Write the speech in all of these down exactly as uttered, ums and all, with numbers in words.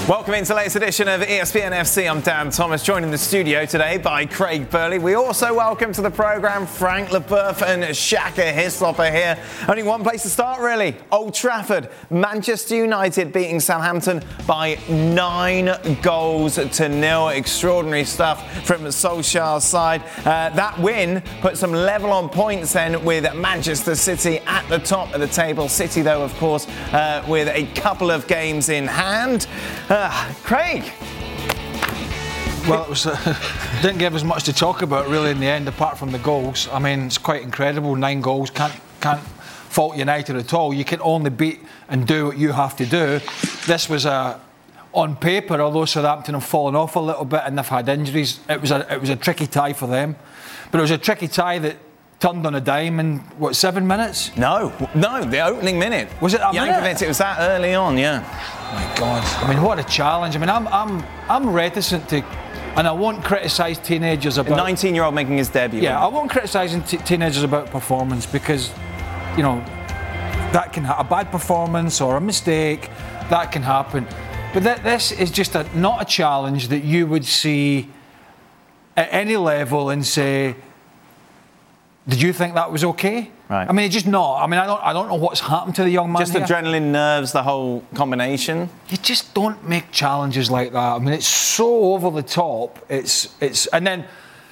Welcome into the latest edition of E S P N F C. I'm Dan Thomas, joined in the studio today by Craig Burley. We also welcome to the programme Frank Leboeuf and Shaka Hislop are here. Only one place to start, really. Old Trafford. Manchester United beating Southampton by nine goals to nil. Extraordinary stuff from Solskjaer's side. Uh, that win puts them level on points then with Manchester City at the top of the table. City, though, of course, uh, with a couple of games in hand. Uh, Craig. Well, it was uh, didn't give us much to talk about really in the end, apart from the goals. I mean, it's quite incredible. Nine goals, can't can't fault United at all. You can only beat and do what you have to do. This was a, on paper, although Southampton have fallen off a little bit and they've had injuries, it was a it was a tricky tie for them. But it was a tricky tie that turned on a dime in, what, seven minutes? No, no, the opening minute. Was it that Jankovic, minute? it was that early on, yeah. My God. I mean, what a challenge. I mean, I'm I'm I'm reticent to, and I won't criticise teenagers about... A nineteen-year-old making his debut. Yeah, I won't criticise t- teenagers about performance because, you know, that can ha- a bad performance or a mistake, that can happen. But th- this is just a, not a challenge that you would see at any level and say, did you think that was okay? Right. I mean, it's just not. I mean, I don't I don't know what's happened to the young man Just here. adrenaline, nerves, the whole combination. You just don't make challenges like that. I mean, it's so over the top. It's it's and then,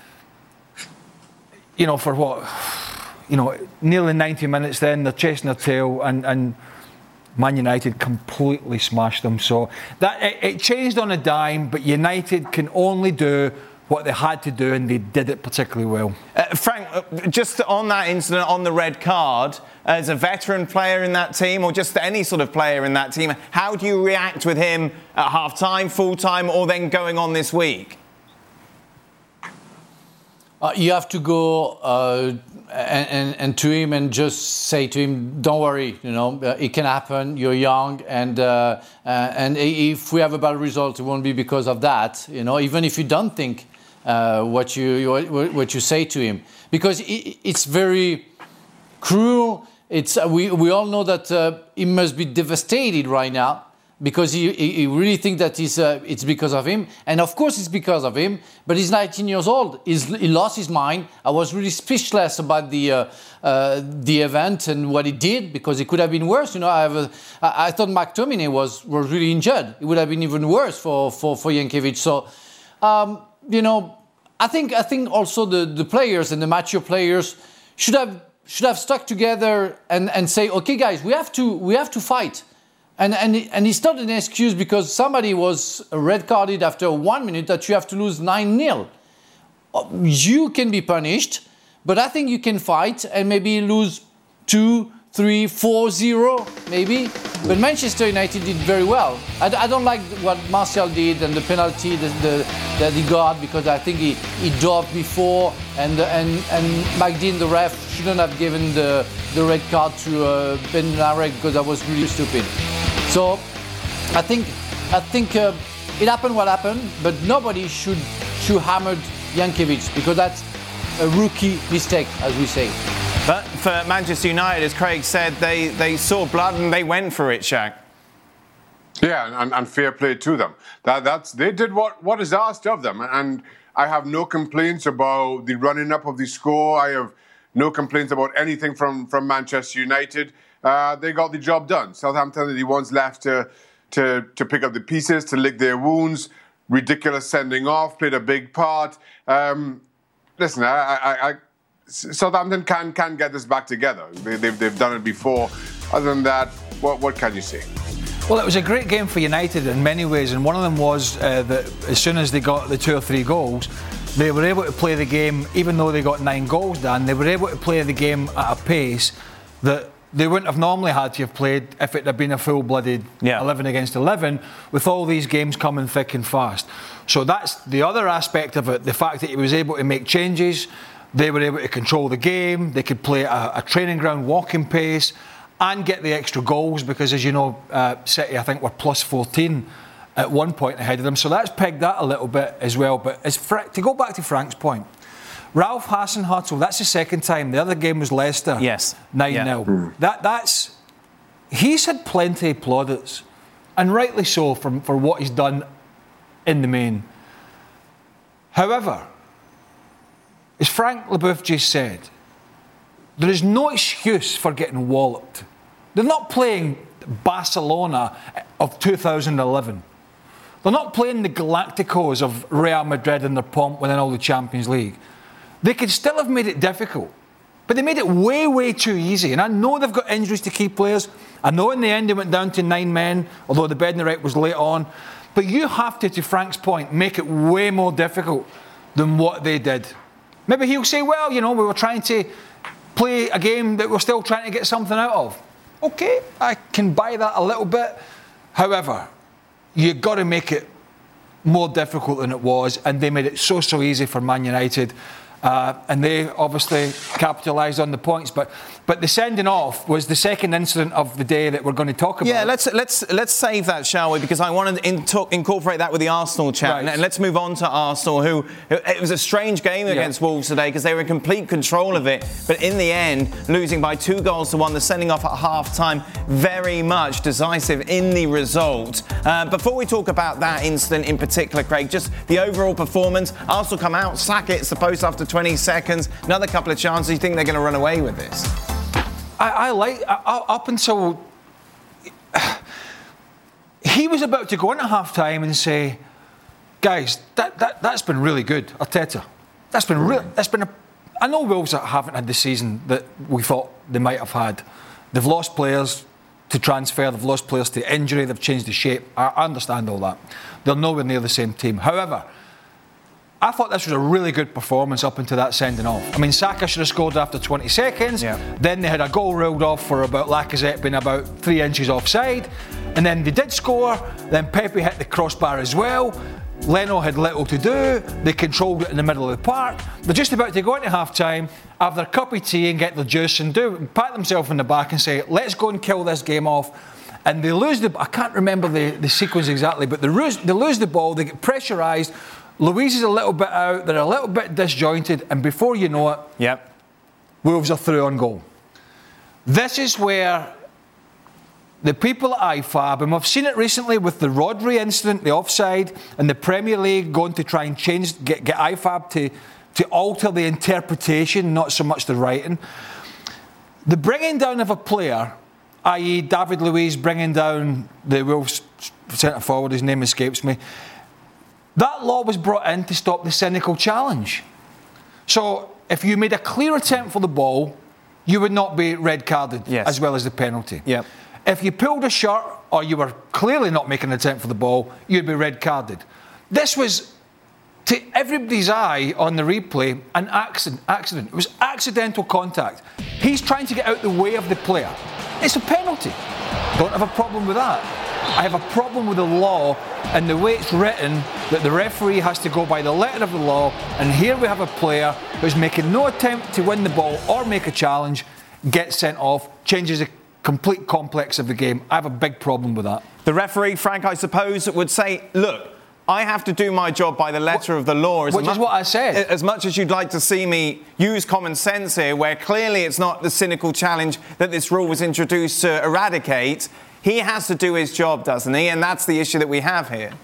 you know, for what, you know, nearly ninety minutes. Then they're chasing their tail, and and Man United completely smashed them. So that it, it changed on a dime. But United can only do what they had to do, and they did it particularly well. Uh, Frank, uh, just on that incident, on the red card, as a veteran player in that team, or just any sort of player in that team, how do you react with him at half-time, full-time, or then going on this week? Uh, you have to go uh, and, and, and to him and just say to him, don't worry, you know, uh, it can happen, you're young, and uh, uh, and if we have a bad result, it won't be because of that, you know, even if you don't think uh, what you, you what you say to him, because it, it's very cruel. It's uh, we we all know that uh, he must be devastated right now, because he, he really thinks that it's, uh, it's because of him. And of course it's because of him, but he's nineteen years old. He's, he lost his mind. I was really speechless about the uh, uh, the event and what he did, because it could have been worse. You know, I, have a, I, I thought McTominay was, was really injured. It would have been even worse for, for, for Jankovic. So, um, you know, I think I think also the, the players and the mature players should have should have stuck together and, and say, okay, guys, we have to we have to fight. And, and and it's not an excuse because somebody was red carded after one minute that you have to lose nine nil. You can be punished, but I think you can fight and maybe lose two, three, four, zero, maybe. But Manchester United did very well. I, I don't like what Martial did and the penalty the, the, that he got, because I think he, he dove before, and and and McDean, the ref, shouldn't have given the, the red card to uh, Bednarek, because that was really stupid. So, I think I think uh, it happened what happened, but nobody should should hammer Jankovic, because that's a rookie mistake, as we say. But for Manchester United, as Craig said, they, they saw blood and they went for it, Shaq. Yeah, and, and fair play to them. That that's they did what, what is asked of them, and I have no complaints about the running up of the score. I have no complaints about anything from, from Manchester United. Uh, they got the job done. Southampton are the ones left to, to to pick up the pieces, to lick their wounds. Ridiculous sending off played a big part. Um, listen, I, I, I, Southampton can can get this back together. They, they've they've done it before. Other than that, what what can you say? Well, it was a great game for United in many ways, and one of them was uh, that as soon as they got the two or three goals, they were able to play the game. Even though they got nine goals done, they were able to play the game at a pace that they wouldn't have normally had to have played if it had been a full-blooded yeah. eleven against eleven, with all these games coming thick and fast. So that's the other aspect of it, the fact that he was able to make changes, they were able to control the game, they could play a, a training ground walking pace and get the extra goals, because as you know, uh, City I think were plus fourteen at one point ahead of them, so that's pegged that a little bit as well. But as Fra- to go back to Frank's point, Ralph Hasenhüttl, that's the second time. The other game was Leicester. Yes. nine nil. Yeah. That, that's... He's had plenty of plaudits and rightly so for, for what he's done in the main. However, as Frank Leboeuf just said, there is no excuse for getting walloped. They're not playing Barcelona of two thousand eleven. They're not playing the Galacticos of Real Madrid in their pomp winning all the Champions League. They could still have made it difficult, but they made it way, way too easy. And I know they've got injuries to key players. I know in the end they went down to nine men, although the Bednarek was late on. But you have to, to Frank's point, make it way more difficult than what they did. Maybe he'll say, well, you know, we were trying to play a game that we're still trying to get something out of. Okay, I can buy that a little bit. However, you've got to make it more difficult than it was, and they made it so, so easy for Man United. Uh, and they obviously capitalised on the points, but but the sending off was the second incident of the day that we're going to talk about. Yeah, let's let's let's save that, shall we? Because I want to in talk, incorporate that with the Arsenal chat, Right. and let's move on to Arsenal. Who it was a strange game Yeah. against Wolves today because they were in complete control of it, but in the end, losing by two goals to one. The sending off at half time, very much decisive in the result. Uh, before we talk about that incident in particular, Craig, just the overall performance. Arsenal come out, sack it, supposed after twenty seconds, another couple of chances. You think they're going to run away with this? I, I like I, up until he was about to go into half time and say, guys, that, that that's been really good, Arteta. That's been real. That's been a. I know Wolves haven't had the season that we thought they might have had. They've lost players to transfer. They've lost players to injury. They've changed the shape. I, I understand all that. They're nowhere near the same team. However, I thought this was a really good performance up into that sending off. I mean, Saka should have scored after twenty seconds. Yeah. Then they had a goal ruled off for about Lacazette being about three inches offside. And then they did score. Then Pepe hit the crossbar as well. Leno had little to do. They controlled it in the middle of the park. They're just about to go into half-time, have their cup of tea and get their juice and do pat themselves in the back and say, let's go and kill this game off. And they lose the... I can't remember the, the sequence exactly, but they lose, they lose the ball, they get pressurised. Luiz is a little bit out, they're a little bit disjointed, and before you know it, Yep. Wolves are through on goal. This is where the people at I F A B, and we've seen it recently with the Rodri incident, the offside, and the Premier League going to try and change, get, get I F A B to, to alter the interpretation, not so much the writing. The bringing down of a player, that is. David Luiz bringing down the Wolves centre forward, his name escapes me. That law was brought in to stop the cynical challenge. So if you made a clear attempt for the ball, you would not be red carded, Yes. as well as the penalty. Yep. If you pulled a shirt or you were clearly not making an attempt for the ball, you'd be red carded. This was, to everybody's eye on the replay, an accident. accident. It was accidental contact. He's trying to get out the way of the player. It's a penalty. Don't have a problem with that. I have a problem with the law and the way it's written, that the referee has to go by the letter of the law, and here we have a player who's making no attempt to win the ball or make a challenge, gets sent off, changes the complete complex of the game. I have a big problem with that. The referee, Frank, I suppose, would say, look, I have to do my job by the letter of the law. As Which is mu- what I said. As much as you'd like to see me use common sense here, where clearly it's not the cynical challenge that this rule was introduced to eradicate, he has to do his job, doesn't he? And that's the issue that we have here.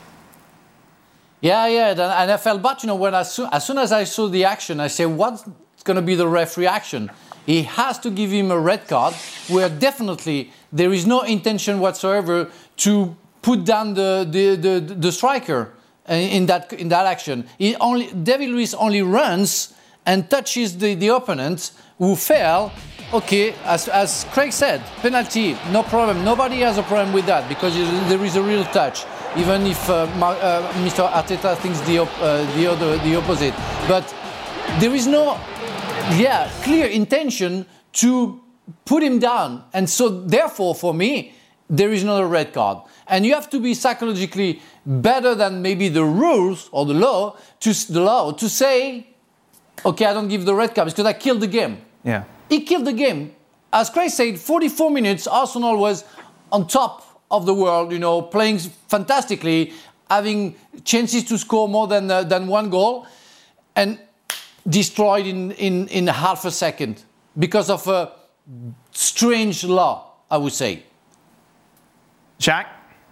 Yeah, yeah, and and I felt bad, you know, when as soon, as soon as I saw the action, I said, what's going to be the referee action? He has to give him a red card, where definitely there is no intention whatsoever to put down the the, the, the striker in that in that action. He only David Luiz only runs and touches the, the opponent who fell. Okay, as, as Craig said, penalty, no problem. Nobody has a problem with that because there is a real touch, even if uh, uh, Mister Arteta thinks the op- uh, the other the opposite. But there is no, yeah, clear intention to put him down, and so therefore, for me, there is not a red card. And you have to be psychologically better than maybe the rules or the law to the law to say, okay, I don't give the red card because I killed the game. Yeah. He killed the game. As Craig said, forty-four minutes, Arsenal was on top of the world, you know, playing fantastically, having chances to score more than uh, than one goal, and destroyed in, in, in half a second because of a strange law, I would say. Jack?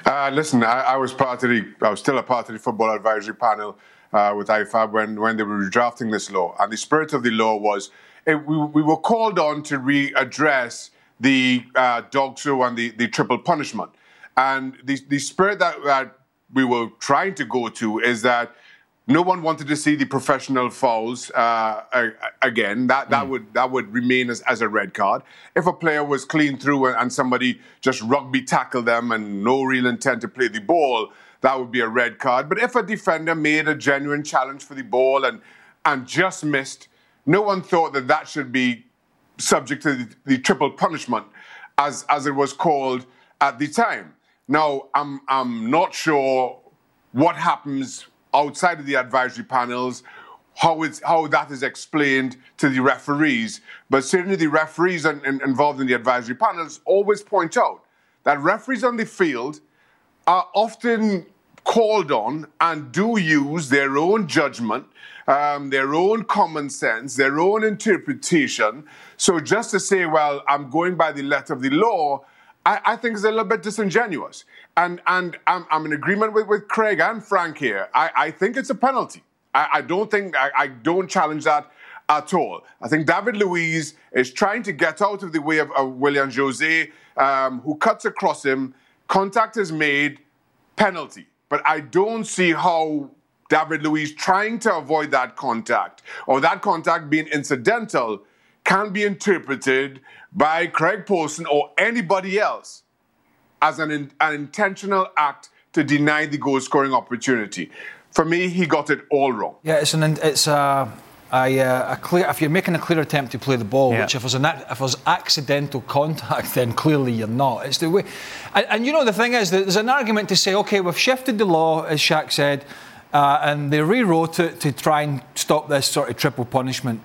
Uh, listen, I, I was part of the, I was still a part of the football advisory panel uh, with I F A B when, when they were drafting this law. And the spirit of the law was it, we, we were called on to readdress the uh, dog show and the, the triple punishment. And the, the spirit that, that we were trying to go to is that no one wanted to see the professional fouls uh, again. That that mm. would that would remain as, as a red card. If a player was clean through and, and somebody just rugby tackled them and no real intent to play the ball, that would be a red card. But if a defender made a genuine challenge for the ball and and just missed, no one thought that that should be subject to the, the triple punishment, as as it was called at the time. Now, I'm I'm not sure what happens outside of the advisory panels, how it's how that is explained to the referees. But certainly the referees in, in, involved in the advisory panels always point out that referees on the field are often called on and do use their own judgment, um, their own common sense, their own interpretation. So just to say, well, I'm going by the letter of the law, I, I think is a little bit disingenuous. And and I'm, I'm in agreement with, with Craig and Frank here. I, I think it's a penalty. I, I don't think, I, I don't challenge that at all. I think David Luiz is trying to get out of the way of, of Willian José, um, who cuts across him. Contact is made, penalty. But I don't see how David Luiz trying to avoid that contact or that contact being incidental can be interpreted by Craig Paulson or anybody else as an, in, an intentional act to deny the goal-scoring opportunity. For me, he got it all wrong. Yeah, it's an it's a, a, a clear. If you're making a clear attempt to play the ball, yeah. which if there's an if there's accidental contact, then clearly you're not. It's the way, and, and you know the thing is that there's an argument to say, okay, we've shifted the law, as Shaq said, uh, and they rewrote it to try and stop this sort of triple punishment.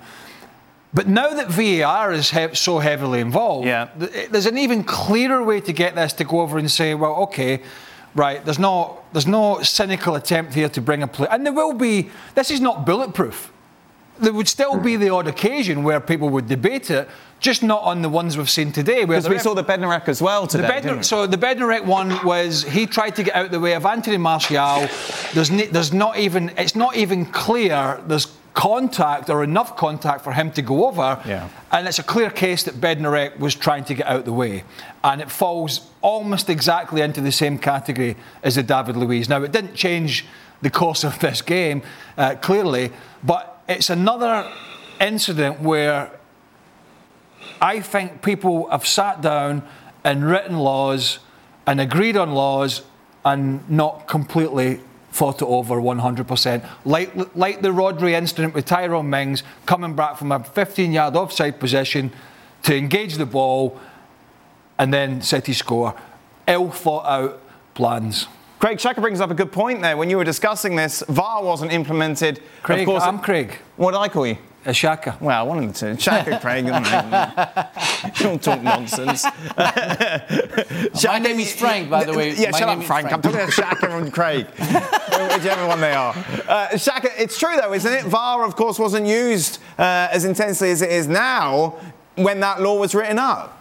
But now that V A R is he- so heavily involved, yeah. th- there's an even clearer way to get this to go over and say, well, okay, right, there's no there's no cynical attempt here to bring a play. And there will be, this is not bulletproof. There would still be the odd occasion where people would debate it, just not on the ones we've seen today. Because we ref- saw the Bednarek as well today, the Bednar- didn't we? So the Bednarek one was, he tried to get out of the way of Anthony Martial. There's, ne- there's not even, it's not even clear there's contact or enough contact for him to go over, yeah. and it's a clear case that Bednarek was trying to get out the way, and it falls almost exactly into the same category as the David Luiz. Now, it didn't change the course of this game, uh, clearly, but it's another incident where I think people have sat down and written laws and agreed on laws and not completely thought it over one hundred percent. Like, like the Rodri incident with Tyrone Mings coming back from a fifteen-yard offside position to engage the ball and then City score. Ill-thought-out plans. Craig, Shaka brings up a good point there. When you were discussing this, V A R wasn't implemented. Craig, of course, I'm Craig. What did I call you? A Shaka. Well, one of the two. Shaka, Craig. Don't talk nonsense. Shaka, my name is Frank, by the way. Yeah, my shut name up, is Frank. Frank. I'm talking about Shaka and Craig. Whichever one they are. Uh, Shaka, it's true, though, isn't it? V A R, of course, wasn't used uh, as intensely as it is now when that law was written up.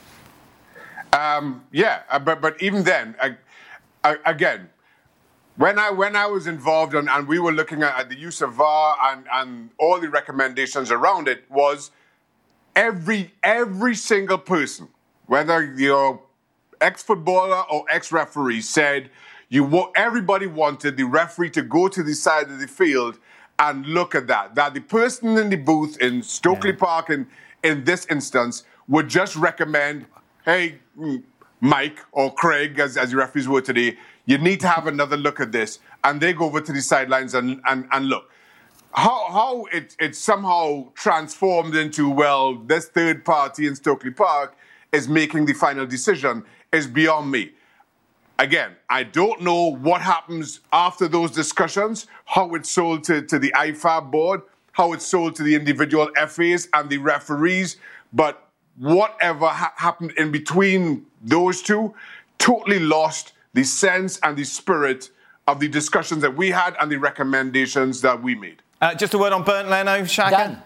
Um, yeah, uh, but, but even then, uh, uh, again, When I when I was involved and, and we were looking at, at the use of V A R and, and all the recommendations around it, was every every single person, whether you're ex-footballer or ex-referee, said you everybody wanted the referee to go to the side of the field and look at that. That the person in the booth in Stokely yeah. Park, in, in this instance, would just recommend, hey, Mike or Craig, as, as the referees were today, you need to have another look at this. And they go over to the sidelines and, and, and look. How how it, it somehow transformed into, well, this third party in Stokely Park is making the final decision is beyond me. Again, I don't know what happens after those discussions, how it's sold to, to the I F A B board, how it's sold to the individual F As and the referees, but whatever ha- happened in between those two totally lost the sense and the spirit of the discussions that we had and the recommendations that we made. Uh, just a word on Bernd Leno, Shaka. Done.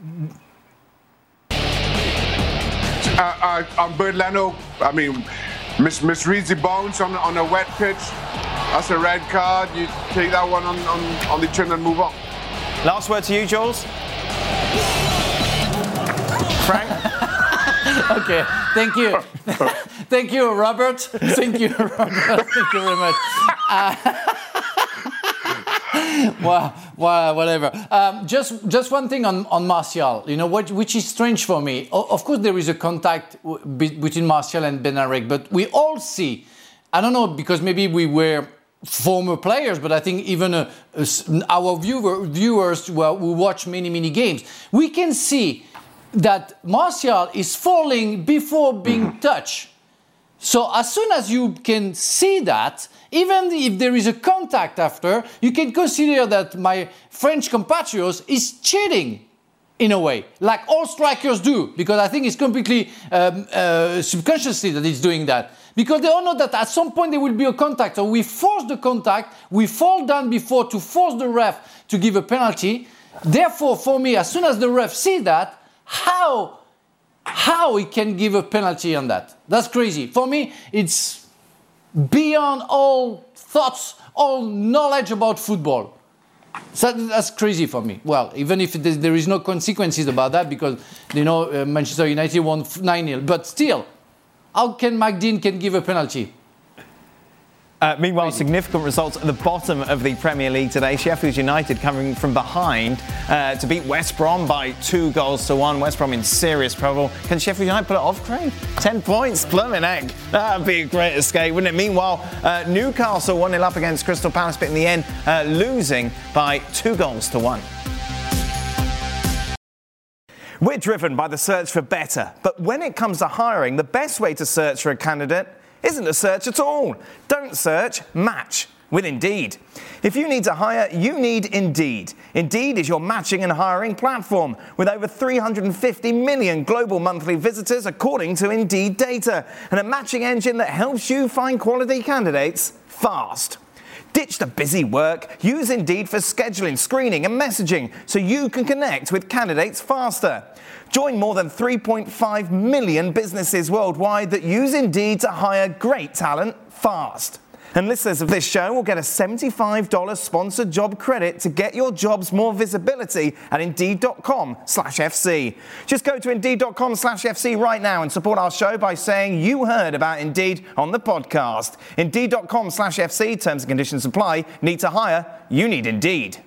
Uh, uh, on Bernd Leno, I mean, Mis- misreads the bounce on, on a wet pitch. That's a red card. You take that one on, on, on the chin and move on. Last word to you, Jules. Frank? Okay, thank you. Thank you, Robert. Thank you, Robert. Thank you very much. Uh, well, well, whatever. Um, just, just one thing on, on Martial, you know, what, which is strange for me. O- of course, there is a contact w- be- between Martial and Bednarek, but we all see, I don't know, because maybe we were former players, but I think even uh, our viewer, viewers well, who watch many, many games, we can see that Martial is falling before being touched. So as soon as you can see that, even if there is a contact after, you can consider that my French compatriots is cheating in a way, like all strikers do, because I think it's completely um, uh, subconsciously that he's doing that. Because they all know that at some point there will be a contact. So we force the contact, we fall down before to force the ref to give a penalty. Therefore, for me, as soon as the ref sees that, how, how he can give a penalty on that? That's crazy. For me, it's beyond all thoughts, all knowledge about football. So that's crazy for me. Well, even if there is no consequences about that, because, you know, uh, Manchester United won nine nil. But still, how can McDean can give a penalty? Uh, meanwhile, significant results at the bottom of the Premier League today. Sheffield United coming from behind uh, to beat West Brom by two goals to one. West Brom in serious trouble. Can Sheffield United pull it off, Craig? Ten points, blooming heck. That would be a great escape, wouldn't it? Meanwhile, uh, Newcastle one nil up against Crystal Palace, but in the end, uh, losing by two goals to one. We're driven by the search for better, but when it comes to hiring, the best way to search for a candidate isn't a search at all. Don't search, match with Indeed. If you need to hire, you need Indeed. Indeed is your matching and hiring platform with over three hundred fifty million global monthly visitors according to Indeed data, and a matching engine that helps you find quality candidates fast. Ditch the busy work. Use Indeed for scheduling, screening and messaging so you can connect with candidates faster. Join more than three point five million businesses worldwide that use Indeed to hire great talent fast. And listeners of this show will get a seventy-five dollars sponsored job credit to get your jobs more visibility at Indeed.com slash FC. Just go to Indeed.com slash FC right now and support our show by saying you heard about Indeed on the podcast. Indeed.com slash FC. Terms and conditions apply. Need to hire? You need Indeed.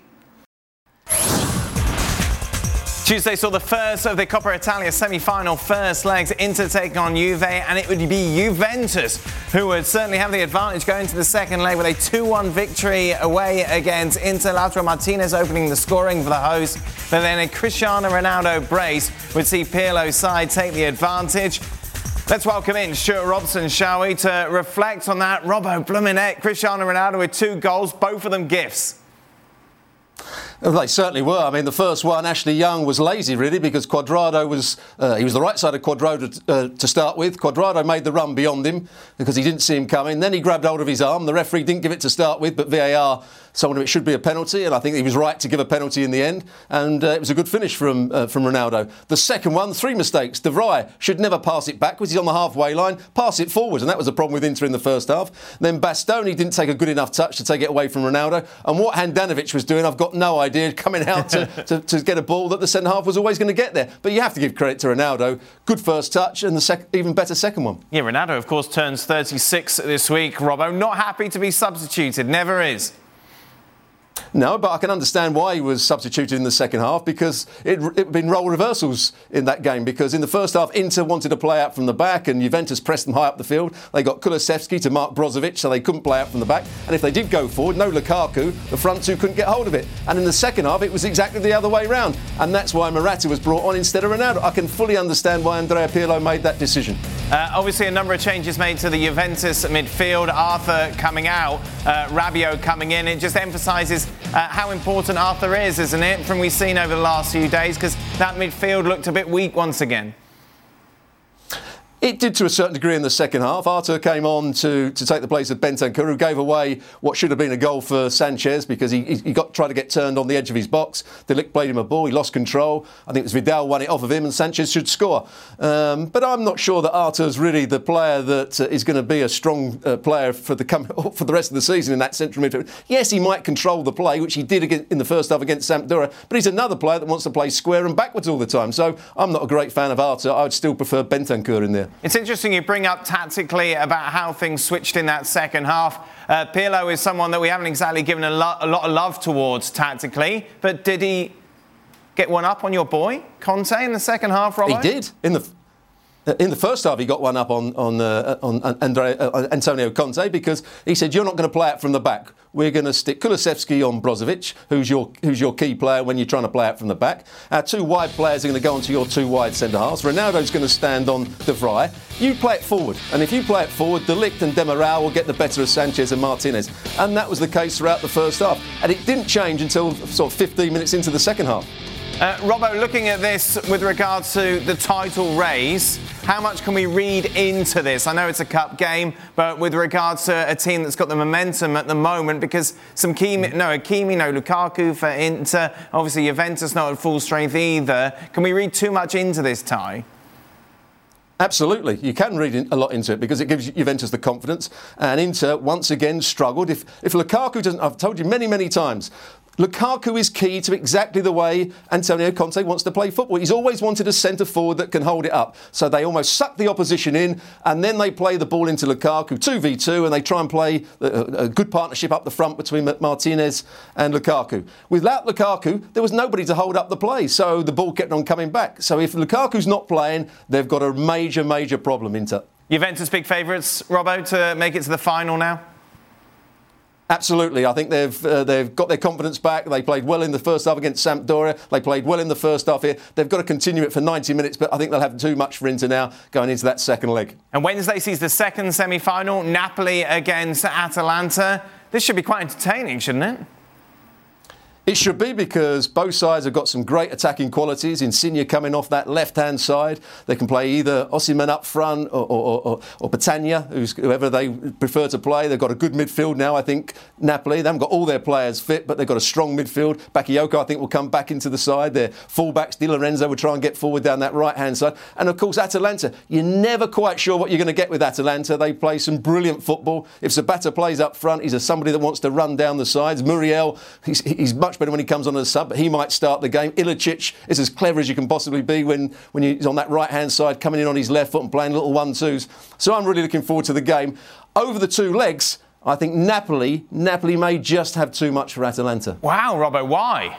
Tuesday saw the first of the Coppa Italia semi-final first legs, Inter taking on Juve, and it would be Juventus who would certainly have the advantage going to the second leg with a two one victory away against Inter. Lautaro Martinez opening the scoring for the host, but then a Cristiano Ronaldo brace would see Pirlo's side take the advantage. Let's welcome in Stuart Robson, shall we, to reflect on that. Robbo, Bluminet, Cristiano Ronaldo with two goals, both of them gifts. Well, they certainly were. I mean, the first one, Ashley Young, was lazy, really, because Cuadrado was, uh, he was the right side of Cuadrado to, uh, to start with. Cuadrado made the run beyond him because he didn't see him coming. Then he grabbed hold of his arm. The referee didn't give it to start with, but V A R told him it should be a penalty, and I think he was right to give a penalty in the end. And uh, it was a good finish from uh, from Ronaldo. The second one, three mistakes. De Vrij should never pass it backwards. He's on the halfway line. Pass it forwards, and that was the problem with Inter in the first half. Then Bastoni didn't take a good enough touch to take it away from Ronaldo. And what Handanovic was doing, I've got no idea, coming out to, to, to get a ball that the centre half was always going to get there. But you have to give credit to Ronaldo. Good first touch and the sec- even better second one. Yeah, Ronaldo, of course, turns thirty-six this week. Robbo, not happy to be substituted. Never is. No, but I can understand why he was substituted in the second half, because it had been role reversals in that game. Because in the first half, Inter wanted to play out from the back and Juventus pressed them high up the field. They got Kulusevski to mark Brozovic, so they couldn't play out from the back. And if they did go forward, no Lukaku, the front two couldn't get hold of it. And in the second half, it was exactly the other way round. And that's why Morata was brought on instead of Ronaldo. I can fully understand why Andrea Pirlo made that decision. Uh, obviously, a number of changes made to the Juventus midfield. Arthur coming out, uh, Rabiot coming in. It just emphasises uh, how important Arthur is, isn't it, from we've seen over the last few days, because that midfield looked a bit weak once again. It did to a certain degree in the second half. Arthur came on to, to take the place of Bentancur, who gave away what should have been a goal for Sanchez because he, he got tried to get turned on the edge of his box. De Ligt played him a ball, he lost control. I think it was Vidal won it off of him and Sanchez should score. Um, but I'm not sure that Arthur's really the player that uh, is going to be a strong uh, player for the com- for the rest of the season in that central midfield. Yes, he might control the play, which he did against, in the first half against Sampdoria, but he's another player that wants to play square and backwards all the time. So I'm not a great fan of Arthur. I would still prefer Bentancur in there. It's interesting you bring up tactically about how things switched in that second half. Uh, Pirlo is someone that we haven't exactly given a, lo- a lot of love towards tactically, but did he get one up on your boy, Conte, in the second half, Robbo? He did. In the In the first half, he got one up on on, uh, on Andre, uh, Antonio Conte because he said, "You're not going to play out from the back. We're going to stick Kulusevski on Brozovic, who's your who's your key player when you're trying to play out from the back. Our two wide players are going to go onto your two wide centre halves. Ronaldo's going to stand on De Vrij. You play it forward, and if you play it forward, De Ligt and Demiral will get the better of Sanchez and Martinez." And that was the case throughout the first half, and it didn't change until sort of fifteen minutes into the second half. Uh, Robbo, looking at this with regard to the title race, how much can we read into this? I know it's a cup game, but with regards to a team that's got the momentum at the moment, because some key, no Hakimi, no Lukaku for Inter, obviously Juventus not at full strength either. Can we read too much into this tie? Absolutely. You can read a lot into it because it gives Juventus the confidence. And Inter, once again, struggled. If, if Lukaku doesn't... I've told you many, many times, Lukaku is key to exactly the way Antonio Conte wants to play football. He's always wanted a centre forward that can hold it up. So they almost suck the opposition in and then they play the ball into Lukaku, two v two, and they try and play a, a good partnership up the front between Martinez and Lukaku. Without Lukaku, there was nobody to hold up the play, so the ball kept on coming back. So if Lukaku's not playing, they've got a major, major problem, Inter. Juventus big favourites, Robbo, to make it to the final now? Absolutely. I think they've uh, they've got their confidence back. They played well in the first half against Sampdoria. They played well in the first half here. They've got to continue it for ninety minutes, but I think they'll have too much for Inter now going into that second leg. And Wednesday sees the second semi-final, Napoli against Atalanta. This should be quite entertaining, shouldn't it? It should be because both sides have got some great attacking qualities. Insigne coming off that left-hand side. They can play either Osimhen up front or, or, or, or Petagna, who's, whoever they prefer to play. They've got a good midfield now, I think, Napoli. They haven't got all their players fit, but they've got a strong midfield. Bakayoko, I think, will come back into the side. Their fullbacks, Di Lorenzo, will try and get forward down that right-hand side. And, of course, Atalanta. You're never quite sure what you're going to get with Atalanta. They play some brilliant football. If Zapata plays up front, he's a, somebody that wants to run down the sides. Muriel, he's, he's much better when he comes on as a sub, but he might start the game. Ilicic is as clever as you can possibly be when, when he's on that right-hand side, coming in on his left foot and playing little one-twos. So I'm really looking forward to the game. Over the two legs, I think Napoli, Napoli may just have too much for Atalanta. Wow, Robbo, why?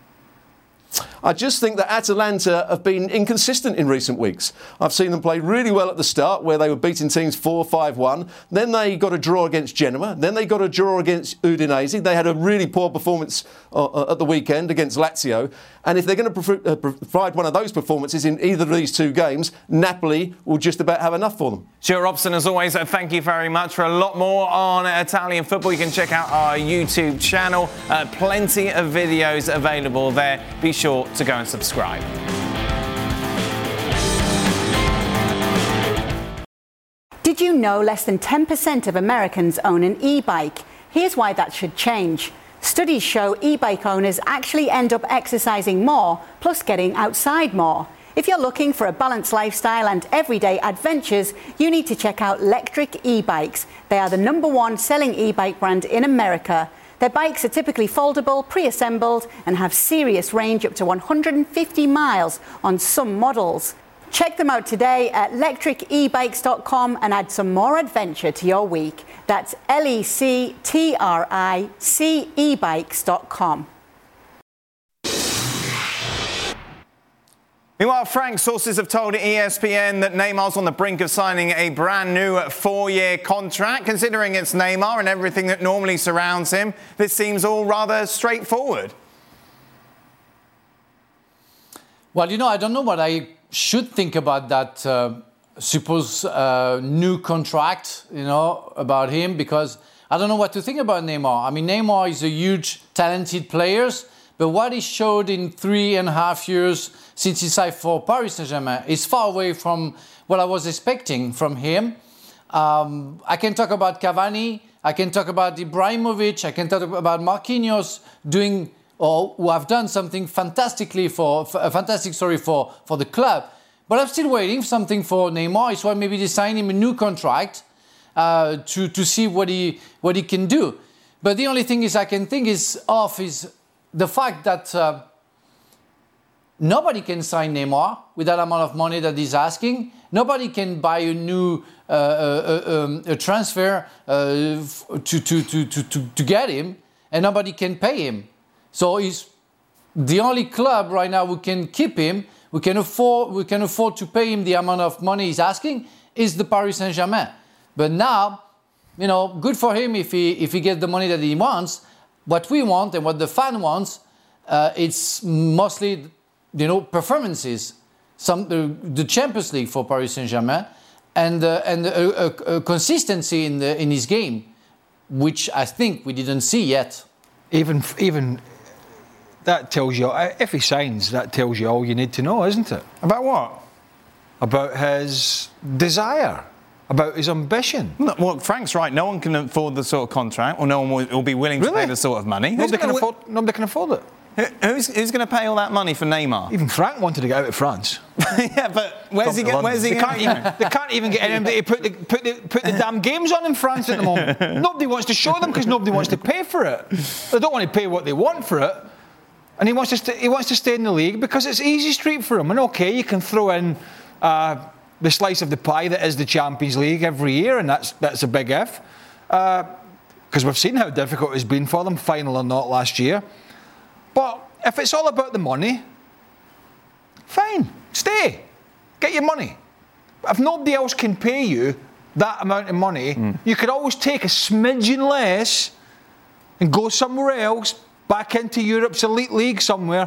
I just think that Atalanta have been inconsistent in recent weeks. I've seen them play really well at the start, where they were beating teams four five one. Then they got a draw against Genoa. Then they got a draw against Udinese. They had a really poor performance uh, at the weekend against Lazio. And if they're going to pro- uh, provide one of those performances in either of these two games, Napoli will just about have enough for them. Stuart Robson, as always, thank you very much. For a lot more on Italian football, you can check out our YouTube channel. Uh, plenty of videos available there. Be sure to go and subscribe. Did you know less than ten percent of Americans own an e-bike? Here's why that should change. Studies show e-bike owners actually end up exercising more, plus getting outside more. If you're looking for a balanced lifestyle and everyday adventures, you need to check out Lectric e-bikes. They are the number one selling e-bike brand in America. Their bikes are typically foldable, pre-assembled, and have serious range up to one hundred fifty miles on some models. Check them out today at lectric e bikes dot com and add some more adventure to your week. That's L E C T R I C e bikes dot com. Meanwhile, Frank, sources have told E S P N that Neymar's on the brink of signing a brand new four-year contract. Considering it's Neymar and everything that normally surrounds him, this seems all rather straightforward. Well, you know, I don't know what I should think about that, uh, suppose, uh, new contract, you know, about him, because I don't know what to think about Neymar. I mean, Neymar is a huge, talented player, But what he showed in three and a half years since he signed for Paris Saint-Germain is far away from what I was expecting from him. Um, I can talk about Cavani, I can talk about Ibrahimovic, I can talk about Marquinhos doing or who have done something fantastically for, for a fantastic story for, for the club. But I'm still waiting for something for Neymar. It's why maybe they sign him a new contract uh, to to see what he what he can do. But the only thing is I can think is off is the fact that uh, nobody can sign Neymar with that amount of money that he's asking. Nobody can buy a new uh, uh, um, a transfer uh, to, to, to, to, to, to get him, and nobody can pay him. So he's the only club right now who can keep him, we can afford, we can afford to pay him the amount of money he's asking, is the Paris Saint-Germain. But now, you know, good for him if he if he gets the money that he wants. What we want and what the fan wants, uh, it's mostly, you know, performances. Some the, the Champions League for Paris Saint-Germain, and uh, and a, a, a consistency in the in his game, which I think we didn't see yet. Even even that tells you, if he signs, that tells you all you need to know, isn't it? About what? About his desire, about his ambition. No, well, Frank's right. No one can afford the sort of contract, or no one will, will be willing to Really? pay the sort of money. Nobody can, gonna afford, nobody can afford it. Who, who's who's going to pay all that money for Neymar? Even Frank wanted to get out of France. Yeah, but where's he? Come to Get, where's he? London. They can't, even, they can't even get anybody to put the, put, the, put the damn games on in France at the moment. Nobody wants to show them because nobody wants to pay for it. They don't want to pay what they want for it. And he wants to st- he wants to stay in the league because it's easy street for him. And okay, you can throw in uh, the slice of the pie that is the Champions League every year, and that's that's a big if. Because uh, we've seen how difficult it's been for them, final or not, last year. But if it's all about the money, fine, stay, get your money. If nobody else can pay you that amount of money, mm. you could always take a smidgen less and go somewhere else, back into Europe's elite league somewhere,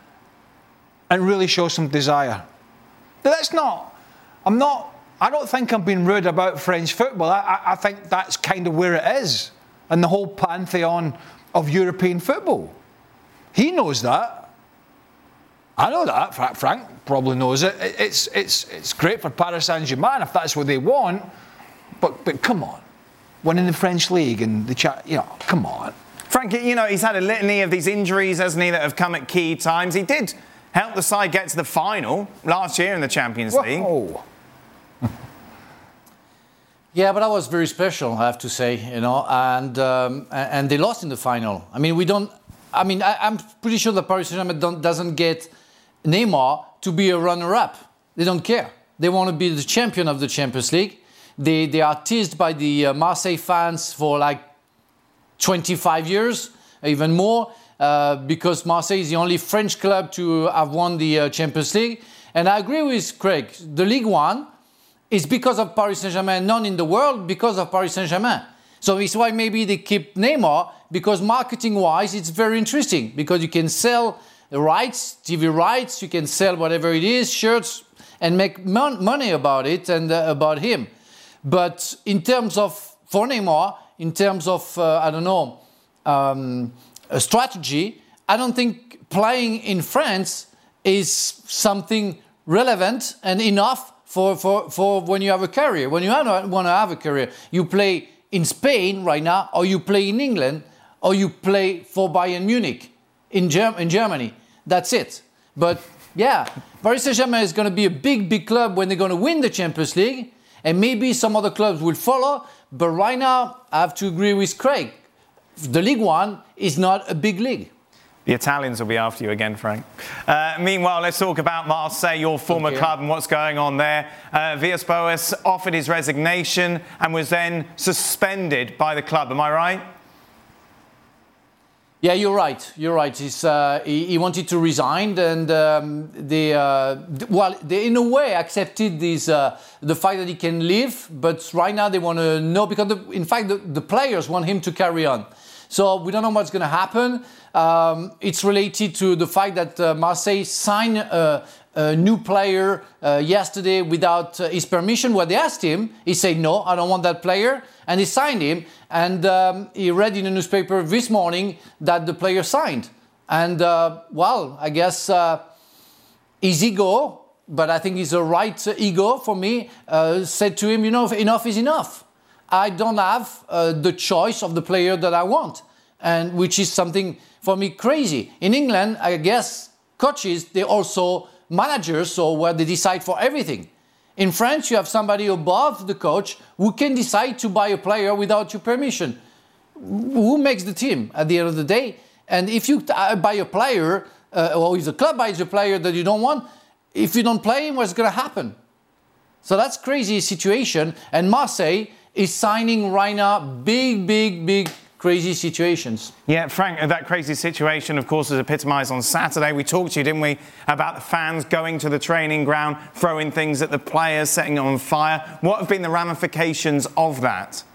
and really show some desire. But that's not, I'm not, I don't think I'm being rude about French football. I, I, I think that's kind of where it is in the whole pantheon of European football. He knows that. I know that. Frank probably knows it. It's it's it's great for Paris Saint-Germain if that's what they want. But but come on, winning the French league and the chat, you know, come on. Frank, you know, he's had a litany of these injuries, hasn't he, that have come at key times. He did help the side get to the final last year in the Champions League. Whoa. Yeah, but that was very special, I have to say, you know, and um, and they lost in the final. I mean, we don't. I mean, I, I'm pretty sure that Paris Saint-Germain don't, doesn't get Neymar to be a runner-up. They don't care. They want to be the champion of the Champions League. They they are teased by the uh, Marseille fans for like twenty-five years, even more, uh, because Marseille is the only French club to have won the uh, Champions League. And I agree with Craig. The Ligue one is because of Paris Saint-Germain, none in the world because of Paris Saint-Germain. So it's why maybe they keep Neymar, because marketing-wise, it's very interesting, because you can sell the rights, T V rights, you can sell whatever it is, shirts, and make mon- money about it and uh, about him. But in terms of, for Neymar, in terms of, uh, I don't know, um, a strategy, I don't think playing in France is something relevant and enough for, for, for when you have a career. When you want to have a career, you play in Spain right now, or you play in England, or you play for Bayern Munich in, Germ- in Germany. That's it. But yeah, Paris Saint-Germain is going to be a big, big club when they're going to win the Champions League, and maybe some other clubs will follow. But right now, I have to agree with Craig. The Ligue one is not a big league. The Italians will be after you again, Frank. Uh, meanwhile, let's talk about Marseille, your former okay. club, and what's going on there. Uh, Villas-Boas offered his resignation and was then suspended by the club. Am I right? Yeah, you're right. You're right. He's, uh, he, he wanted to resign, and um, they, uh, well, they in a way accepted this, uh, the fact that he can leave. But right now they want to know, because the, in fact the, the players want him to carry on. So we don't know what's going to happen. Um, it's related to the fact that uh, Marseille signed a, a new player uh, yesterday without uh, his permission. When they asked him, he said, no, I don't want that player. And he signed him. And um, he read in the newspaper this morning that the player signed. And, uh, well, I guess uh, his ego, but I think it's the right uh, ego for me, uh, said to him, you know, enough is enough. I don't have uh, the choice of the player that I want, and which is something for me crazy. In England, I guess coaches, they're also managers, so where they decide for everything. In France, you have somebody above the coach who can decide to buy a player without your permission. Who makes the team at the end of the day? And if you buy a player, uh, or if the club buys a player that you don't want, if you don't play him, what's going to happen? So that's crazy situation. And Marseille is signing right now big, big, big crazy situations. Yeah, Frank, that crazy situation, of course, was epitomised on Saturday. We talked to you, didn't we, about the fans going to the training ground, throwing things at the players, setting them on fire. What have been the ramifications of that?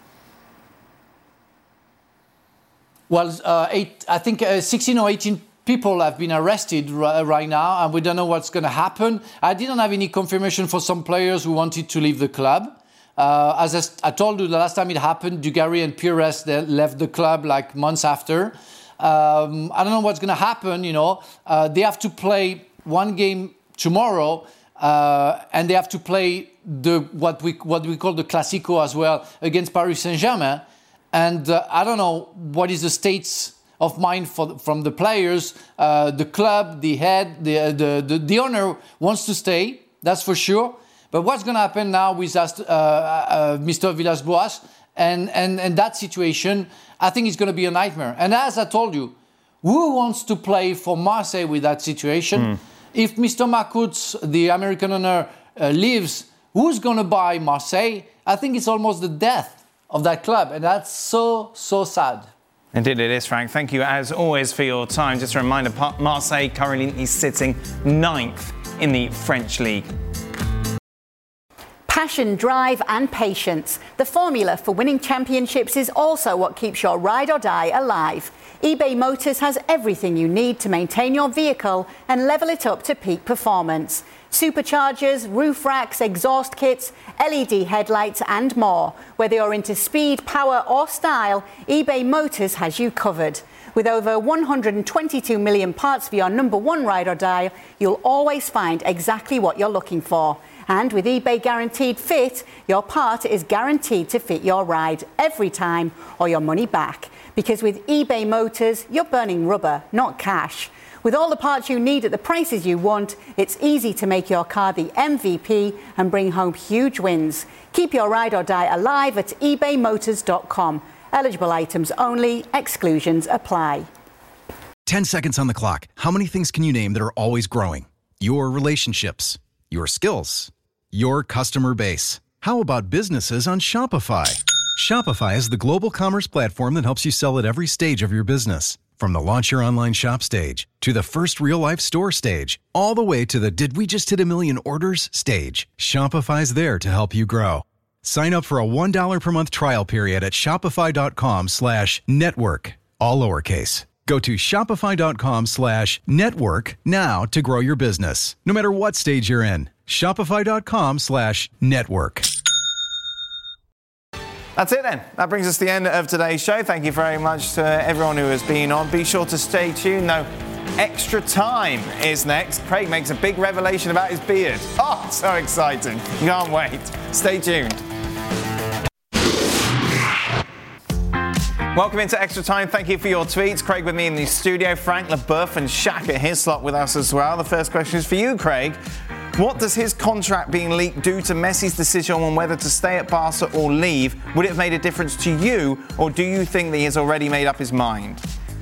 Well, uh, eight, I think uh, sixteen or eighteen people have been arrested r- right now, and we don't know what's going to happen. I didn't have any confirmation for some players who wanted to leave the club. Uh, as I, I told you, the last time it happened, Dugarry and Pires, they left the club like months after. Um, I don't know what's going to happen, you know. Uh, they have to play one game tomorrow, uh, and they have to play the what we what we call the Classico as well against Paris Saint-Germain. And uh, I don't know what is the states of mind for, from the players, uh, the club, the head, the, the, the, the owner wants to stay, that's for sure. But what's going to happen now with uh, uh, Mister Villas-Boas and, and, and that situation, I think it's going to be a nightmare. And as I told you, who wants to play for Marseille with that situation? Mm. If Mister Marcoux, the American owner, uh, leaves, who's going to buy Marseille? I think it's almost the death of that club, and that's so, so sad. Indeed it is, Frank. Thank you, as always, for your time. Just a reminder, Marseille currently is sitting ninth in the French league. Passion, drive and patience. The formula for winning championships is also what keeps your ride or die alive. eBay Motors has everything you need to maintain your vehicle and level it up to peak performance. Superchargers, roof racks, exhaust kits, L E D headlights and more. Whether you're into speed, power or style, eBay Motors has you covered. With over one hundred twenty-two million parts for your number one ride or die, you'll always find exactly what you're looking for. And with eBay Guaranteed Fit, your part is guaranteed to fit your ride every time or your money back. Because with eBay Motors, you're burning rubber, not cash. With all the parts you need at the prices you want, it's easy to make your car the M V P and bring home huge wins. Keep your ride or die alive at ebay motors dot com. Eligible items only. Exclusions apply. ten seconds on the clock. How many things can you name that are always growing? Your relationships, your skills, your customer base. How about businesses on Shopify? Shopify is the global commerce platform that helps you sell at every stage of your business. From the launch your online shop stage, to the first real-life store stage, all the way to the did we just hit a million orders stage, Shopify's there to help you grow. Sign up for a one dollar per month trial period at shopify.com slash network, all lowercase. Go to shopify.com slash network now to grow your business, no matter what stage you're in. Shopify.com slash network. That's it then. That brings us to the end of today's show. Thank you very much to everyone who has been on. Be sure to stay tuned, though. Extra Time is next. Craig makes a big revelation about his beard. Oh, so exciting. Can't wait. Stay tuned. Welcome into Extra Time. Thank you for your tweets. Craig with me in the studio. Frank Leboeuf and Shaka Hislop with us as well. The first question is for you, Craig. What does his contract being leaked do to Messi's decision on whether to stay at Barca or leave? Would it have made a difference to you, or do you think that he has already made up his mind?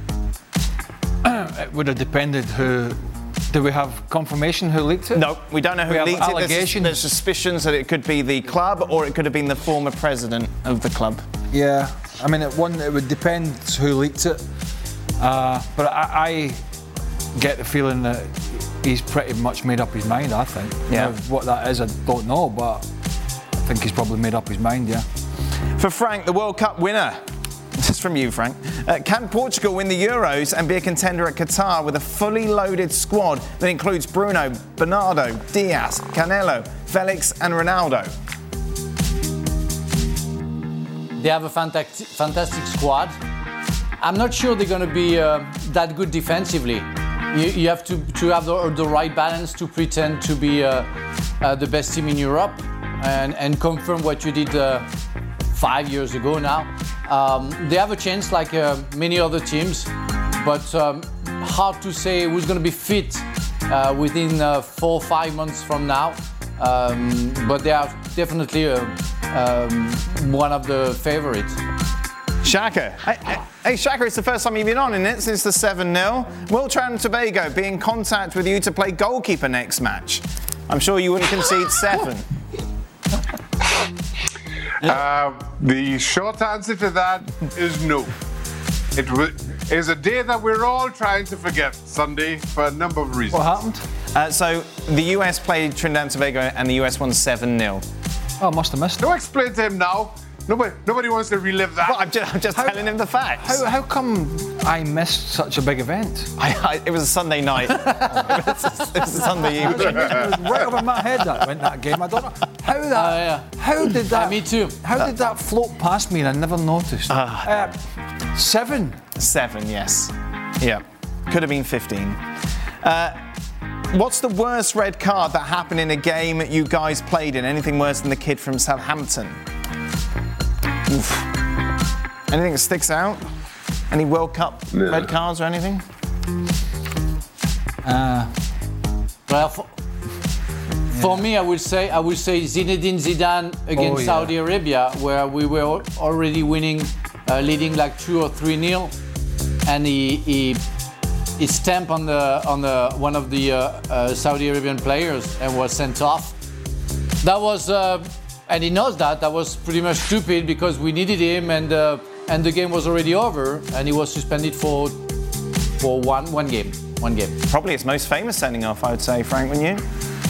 It would have depended who... Do we have confirmation who leaked it? No, we don't know who we leaked have it. Allegations. There's, there's suspicions that it could be the club or it could have been the former president of the club. Yeah, I mean, it, one, it would depend who leaked it. Uh, but I, I get the feeling that he's pretty much made up his mind, I think. Yeah. Now, what that is, I don't know, but I think he's probably made up his mind, yeah. For Frank, the World Cup winner. This is from you, Frank. Uh, can Portugal win the Euros and be a contender at Qatar with a fully loaded squad that includes Bruno, Bernardo, Diaz, Canelo, Felix and Ronaldo? They have a fantastic, fantastic squad. I'm not sure they're going to be uh, that good defensively. You, you have to, to have the, the right balance to pretend to be uh, uh, the best team in Europe and, and confirm what you did uh, five years ago now. Um, they have a chance like uh, many other teams, but um, hard to say who's going to be fit uh, within uh, four or five months from now. Um, but they are definitely uh, um, one of the favorites. Shaka. Hey, hey, hey, Shaka, it's the first time you've been on, isn't it, since the seven nil? Will Trinidad and Tobago be in contact with you to play goalkeeper next match? I'm sure you wouldn't concede seven. Uh, the short answer to that is no. It w- is a day that we're all trying to forget, Sunday, for a number of reasons. What happened? Uh, so the U S played Trinidad and Tobago and the U S won seven nil. Oh, I must have missed it. Don't explain to him now. Nobody, nobody wants to relive that. Well, I'm just, I'm just How- telling him the facts. How, how come I missed such a big event? I, I, it was a Sunday night. it, was a, it was a Sunday evening. It was right over my head that went that game. I don't know how that. Uh, yeah. How did that? Uh, me too. How did that float past me and I never noticed? Uh, seven. Seven, yes. Yeah. Could have been fifteen. Uh, what's the worst red card that happened in a game you guys played in? Anything worse than the kid from Southampton? Oof. Anything that sticks out? Any World Cup No. red cards or anything? Well, for, for me, I would say I would say Zinedine Zidane against Oh, yeah. Saudi Arabia, where we were al- already winning, uh, leading like two or three nil, and he he, he stamped on the on the one of the uh, uh, Saudi Arabian players and was sent off. That was, uh, and he knows that that was pretty much stupid because we needed him, and uh, and the game was already over, and he was suspended for for one one game, one game. Probably its most famous sending off, I would say, Frank, wouldn't you?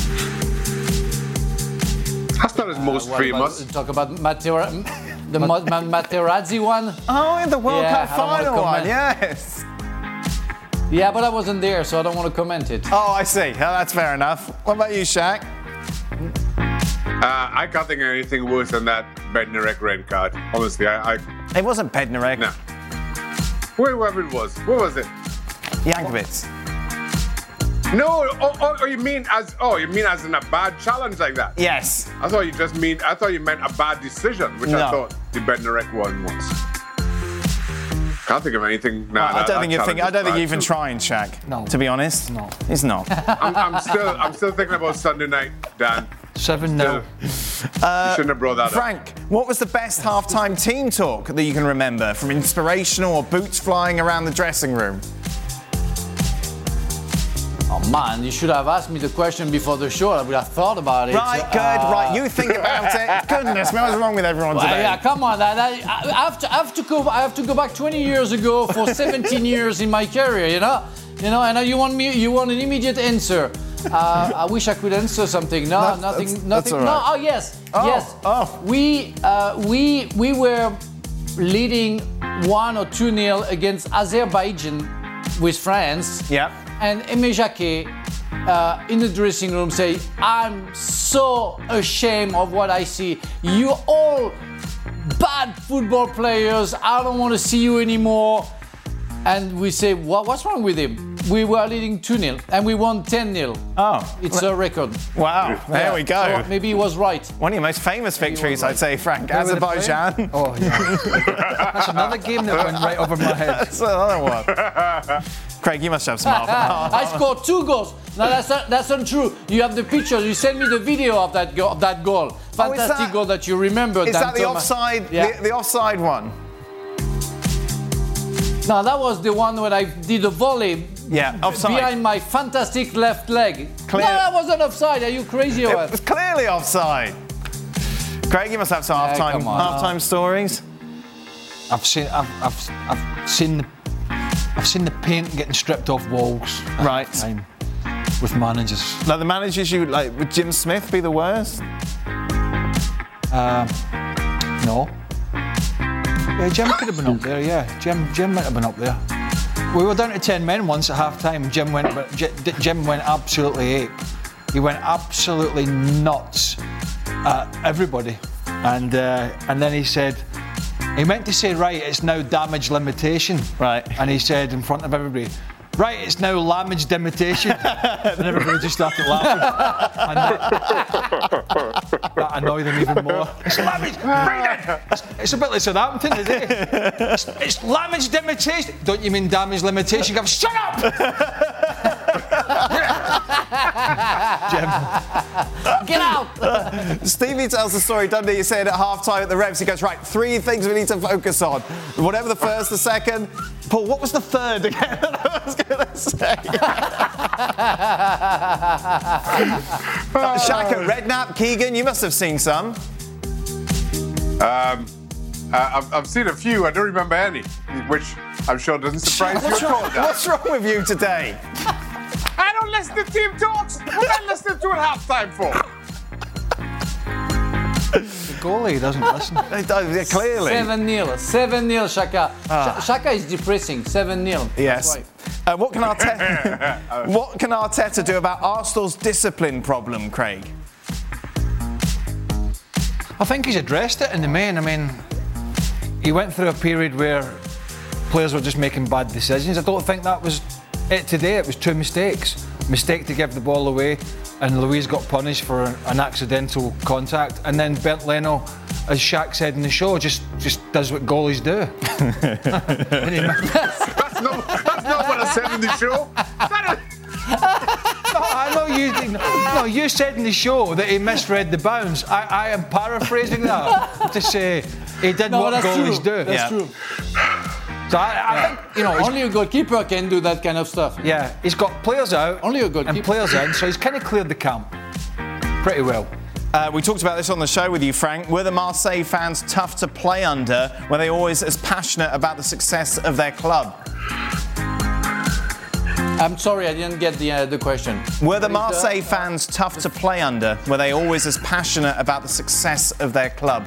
That's not his most What famous. about, talk about Matera, the Ma- Ma- Materazzi one. Oh, in the World Yeah, Cup I don't wanna final one, comment. yes. Yeah, but I wasn't there, so I don't want to comment it. Oh, I see. Oh, that's fair enough. What about you, Shaq? Uh, I can't think of anything worse than that Bednarek red card. Honestly, I. I It wasn't Bednarek. nah. Whoever it was. What was it? Yankovic. No, oh, oh, oh, you mean as oh, you mean as in a bad challenge like that? Yes. I thought you just mean I thought you meant a bad decision, which No. I thought the Bednarek one was. Can't think of anything. Nah, I that- don't that think you're thinking. I challenge don't think is you're even bad. trying, Shaq. No. To be honest. No. It's not. I'm, I'm still, I'm still thinking about Sunday night, Dan. Seven nil. you shouldn't have brought that up. Frank, what was the best halftime team talk that you can remember, from inspirational or boots flying around the dressing room? Oh man, you should have asked me the question before the show. I would have thought about it. Right, good. Uh, right, you think about it. Goodness, me, what's wrong with everyone well, today? yeah, come on. I, I, I, have to, I have to go. I have to go back twenty years ago for seventeen years in my career. You know, you know. And now you want me. You want an immediate answer. Uh, I wish I could answer something. No, That- nothing. that's- nothing. that's all No. right. Oh yes. Oh, yes. oh. We uh, we we were leading one or two nil against Azerbaijan with France. Yeah. And Aimé Jacquet uh, in the dressing room say, I'm so ashamed of what I see. You all bad football players. I don't want to see you anymore. And we say, what, what's wrong with him? We were leading two nil and we won ten nil. Oh, It's a record. wow. There Yeah. we go. So maybe he was right. One of your most famous victories, I'd say, Frank. Where were they Azerbaijan. playing? Oh, yeah. That's another game that went right over my head. That's another one. Craig, you must have some half. I scored two goals. No, that's not, that's untrue. You have the pictures. You send me the video of that goal. Of that goal. Fantastic that- goal that you remember. Is Dan that the Thomas. offside? Yeah. The, the offside one? No, that was the one when I did a volley Yeah, offside. behind my fantastic left leg. Clear- No, that wasn't offside. Are you crazy or It what? was clearly offside. Craig, you must have some Yeah, half-time, come on. half-time stories. I've seen. I've, I've, I've seen. The, I've seen the paint getting stripped off walls. at Right. Time with managers. Like the managers, you like, would Jim Smith be the worst? No. Yeah, Jim could have been up there. Yeah, Jim. Jim might have been up there. We were down to ten men once at half time. Jim went. But J- Jim went absolutely ape. He went absolutely nuts at everybody, and uh, and then he said, He meant to say, right, it's now damage limitation. Right. And he said in front of everybody, right, it's now damage limitation. And everybody just started laughing. And that, that annoyed them even more. It's damage, it's, it's a bit like Southampton today. It's, it's damage limitation. Don't you mean damage limitation? Go, shut up! Jim. Get out! Stevie tells the story, doesn't he? He said at half-time at the Revs, he goes, right, three things we need to focus on. Whatever the first, the second. Paul, what was the third again? I was going to say. Shaka, Redknapp, Keegan, you must have seen some. Um, uh, I've, I've seen a few. I don't remember any, which I'm sure doesn't surprise you What's at all, wrong, Dan. what's wrong with you today? I don't listen to team talks. What am I listening to at halftime for? The goalie doesn't listen. He does, yeah, clearly. seven nil. seven nil, Shaka. Ah. Sh- Shaka is depressing. seven nil. Yes. That's right. Uh, what can Arteta? What can Arteta do about Arsenal's discipline problem, Craig? I think he's addressed it in the main. I mean, he went through a period where players were just making bad decisions. I don't think that was it today. It was two mistakes. Mistake to give the ball away, and Luiz got punished for an accidental contact. And then Bernd Leno, as Shaq said in the show, just just does what goalies do. That's not, that's not what I said in the show. That No, I know you. No, you said in the show that he misread the bounds. I, I am paraphrasing that to say he did No, what that's goalies true. do. That's Yeah. true. So I, I think you know. he's- Only a goalkeeper can do that kind of stuff. Yeah, he's got players out Only a goalkeeper. and players in, so he's kind of cleared the camp pretty well. Uh, we talked about this on the show with you, Frank. Were the Marseille fans tough to play under? Were they always as passionate about the success of their club? I'm sorry, I didn't get the uh, the question. Were the What is the- Marseille fans tough to play under? Were they always as passionate about the success of their club?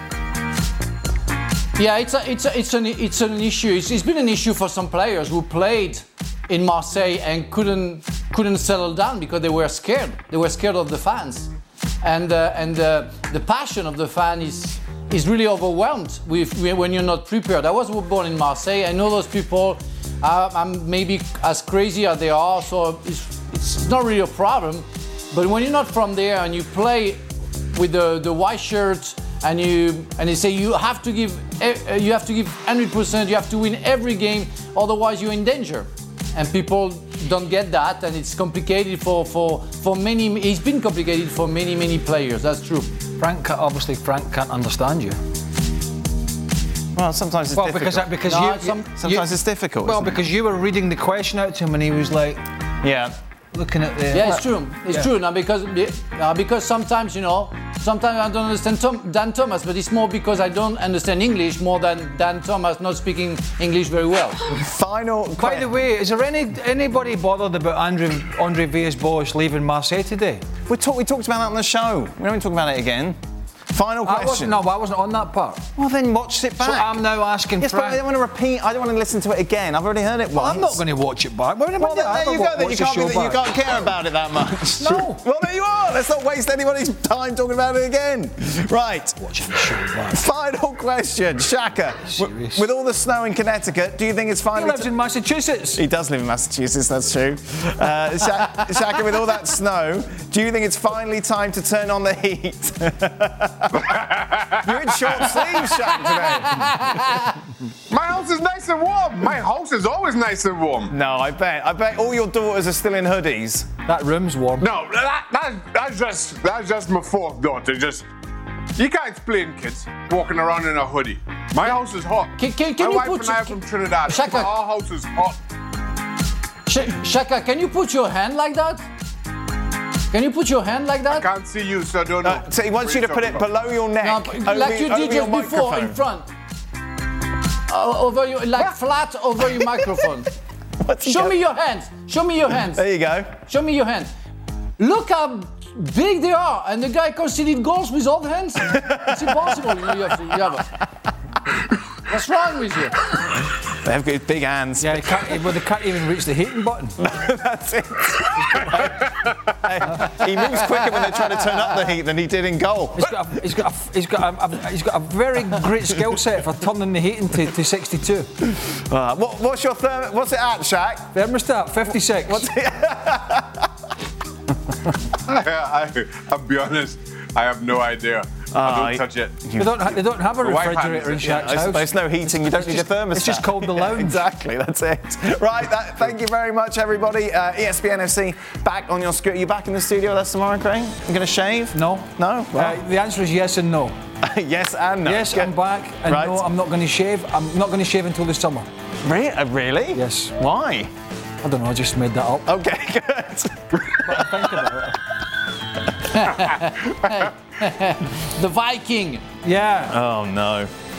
Yeah, it's a, it's a, it's an it's an issue. It's, it's been an issue for some players who played in Marseille and couldn't couldn't settle down because they were scared. They were scared of the fans, and uh, and uh, the passion of the fan is is really overwhelmed with when you're not prepared. I was born in Marseille. I know those people. Uh, I'm maybe as crazy as they are, so it's it's not really a problem. But when you're not from there and you play with the the white shirt. And you and they say you have to give uh, you have to give one hundred percent. You have to win every game, otherwise you're in danger. And people don't get that, and it's complicated for for for many. It's been complicated for many many players. That's true. Frank, ca- obviously, Frank can't understand you. Well, sometimes it's Well, difficult. because because No, you, some- you- Sometimes it's difficult, Well, isn't it? because you were reading the question out to him, and he was like Yeah. looking at the. Yeah, it's true. It's Yeah. true now because uh, because sometimes you know sometimes I don't understand Tom, Dan Thomas, but it's more because I don't understand English more than Dan Thomas not speaking English very well. Final. By the way, is there any anybody bothered about Andre Andre Villas-Boas leaving Marseille today? we talked. We talked about that on the show. We don't talk about it again. Final I wasn't. question. No, but I wasn't on that part. Well, then watch it back. So I'm now asking Yes, but I Frank. don't want to repeat. I don't want to listen to it again. I've already heard it once. I'm not going to watch it back. Well, Well, there, there you go. Then you can't, be, you can't care about it that much. No. Well, there you are. Let's not waste anybody's time talking about it again. Right. Watching the show back. Final question, Shaka. W- Serious? with all the snow in Connecticut, do you think it's He finally? lives in Massachusetts. He does live in Massachusetts. That's true. Uh, Sha- Shaka, with all that snow, do you think it's finally time to turn on the heat? You're in short sleeves, Shaq, today. My house is nice and warm. My house is always nice and warm. No, I bet. I bet all your daughters are still in hoodies. That room's warm. No, that, that, that's just that's just my fourth daughter. Just you can't explain kids walking around in a hoodie. My house is hot. Can- can- can my you wife put and I are your- from Trinidad. Shaka. Our house is hot. Sh- Shaka, can you put your hand like that? Can you put your hand like that? Can't see you, so I don't know. Uh, so he wants you to put it below your neck. No, over, like you over did your just before microphone. in front. Uh, over your, like flat over your microphone. What's he Show go- me your hands. Show me your hands. There you go. Show me your hands. Look how big they are, and the guy conceded goals with all hands. It's impossible. You, know, you have to, you have a, what's wrong with you? They have good big hands. Yeah, he can't, well, they can't even reach the heating button. That's it. He moves quicker when they're trying to turn up the heat than he did in goal. He's got a, he's got a, he's got a, a, he's got a very great skill set for turning the heat into to sixty-two. Uh, what, what's your therm- What's it at, Shaq? Thermostat fifty-six. What's it? I, I, I'll be honest, I have no idea. I don't touch it. They don't, ha- they don't have a The wife refrigerator in has it, yeah. Shaq's There's, house. there's no heating, you don't need a thermostat. It's just called the lounge. Exactly, that's it. Right, that, thank you very much, everybody. Uh, E S P N F C back on your screen. You back in the studio with us tomorrow, Craig? You going to shave? No. No? Well, Uh, the answer is yes and no. yes and no. Yes, Good. I'm back, and Right. no, I'm not going to shave. I'm not going to shave until the summer. Re- uh, really? Yes. Why? I don't know, I just made that up. Okay, good. Think about it. The Viking. Yeah. Oh, no.